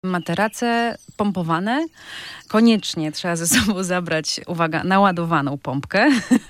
Materace pompowane. Koniecznie trzeba ze sobą zabrać, uwaga, naładowaną pompkę.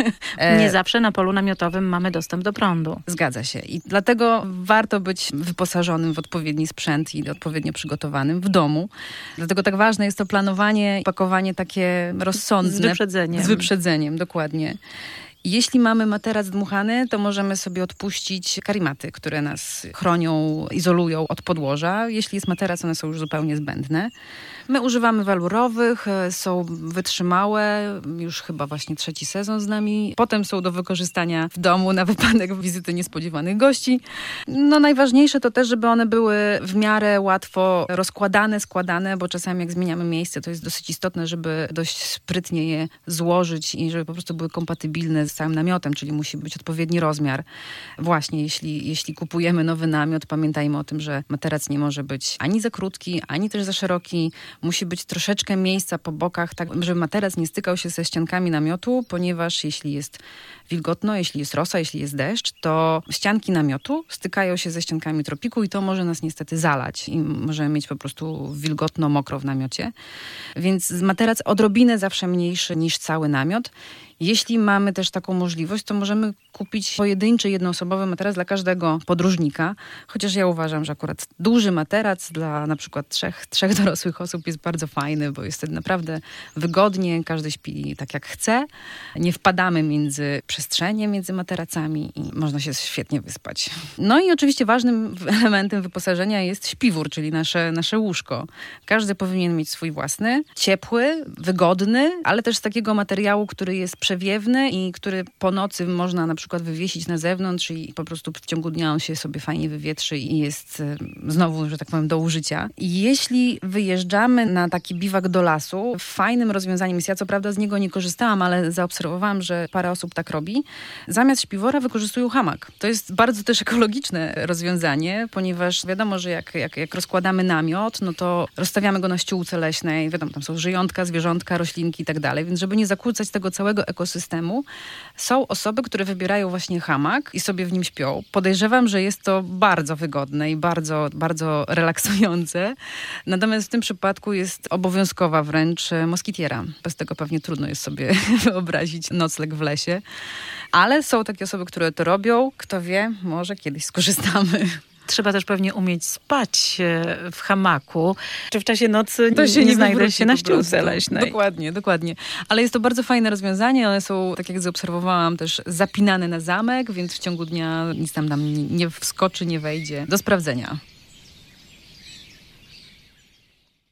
Nie zawsze na polu namiotowym mamy dostęp do prądu. Zgadza się. I dlatego warto być wyposażonym w odpowiedni sprzęt i odpowiednio przygotowanym w domu. Dlatego tak ważne jest to planowanie, pakowanie takie rozsądne. Z wyprzedzeniem. Z wyprzedzeniem, dokładnie. Jeśli mamy materac dmuchany, to możemy sobie odpuścić karimaty, które nas chronią, izolują od podłoża. Jeśli jest materac, one są już zupełnie zbędne. My używamy welurowych, są wytrzymałe, już chyba właśnie 3. sezon z nami. Potem są do wykorzystania w domu na wypadek wizyty niespodziewanych gości. No najważniejsze to też, żeby one były w miarę łatwo rozkładane, składane, bo czasami jak zmieniamy miejsce, to jest dosyć istotne, żeby dość sprytnie je złożyć i żeby po prostu były kompatybilne z całym namiotem, czyli musi być odpowiedni rozmiar. Właśnie, jeśli kupujemy nowy namiot, pamiętajmy o tym, że materac nie może być ani za krótki, ani też za szeroki. Musi być troszeczkę miejsca po bokach, tak żeby materac nie stykał się ze ściankami namiotu, ponieważ jeśli jest wilgotno, jeśli jest rosa, jeśli jest deszcz, to ścianki namiotu stykają się ze ściankami tropiku i to może nas niestety zalać i możemy mieć po prostu wilgotno, mokro w namiocie. Więc materac odrobinę zawsze mniejszy niż cały namiot. Jeśli mamy też taką możliwość, to możemy kupić pojedynczy, jednoosobowy materac dla każdego podróżnika. Chociaż ja uważam, że akurat duży materac dla na przykład trzech dorosłych osób jest bardzo fajny, bo jest wtedy naprawdę wygodnie, każdy śpi tak jak chce. Nie wpadamy między przestrzenie, między materacami i można się świetnie wyspać. No i oczywiście ważnym elementem wyposażenia jest śpiwór, czyli nasze łóżko. Każdy powinien mieć swój własny, ciepły, wygodny, ale też z takiego materiału, który jest przewiewny i który po nocy można na przykład wywiesić na zewnątrz i po prostu w ciągu dnia on się sobie fajnie wywietrzy i jest znowu, że tak powiem, do użycia. I jeśli wyjeżdżamy na taki biwak do lasu, fajnym rozwiązaniem jest, ja co prawda z niego nie korzystałam, ale zaobserwowałam, że parę osób tak robi, zamiast śpiwora wykorzystują hamak. To jest bardzo też ekologiczne rozwiązanie, ponieważ wiadomo, że jak rozkładamy namiot, no to rozstawiamy go na ściółce leśnej, wiadomo, tam są żyjątka, zwierzątka, roślinki i tak dalej, więc żeby nie zakłócać tego całego ekosystemu, są osoby, które wybierają właśnie hamak i sobie w nim śpią. Podejrzewam, że jest to bardzo wygodne i bardzo, bardzo relaksujące. Natomiast w tym przypadku jest obowiązkowa wręcz moskitiera. Bez tego pewnie trudno jest sobie wyobrazić nocleg w lesie. Ale są takie osoby, które to robią. Kto wie, może kiedyś skorzystamy. Trzeba też pewnie umieć spać w hamaku, czy w czasie nocy to się nie znajdę się na ściółce leśnej. Dokładnie. Ale jest to bardzo fajne rozwiązanie. One są, tak jak zaobserwowałam, też zapinane na zamek, więc w ciągu dnia nic tam nie wskoczy, nie wejdzie. Do sprawdzenia.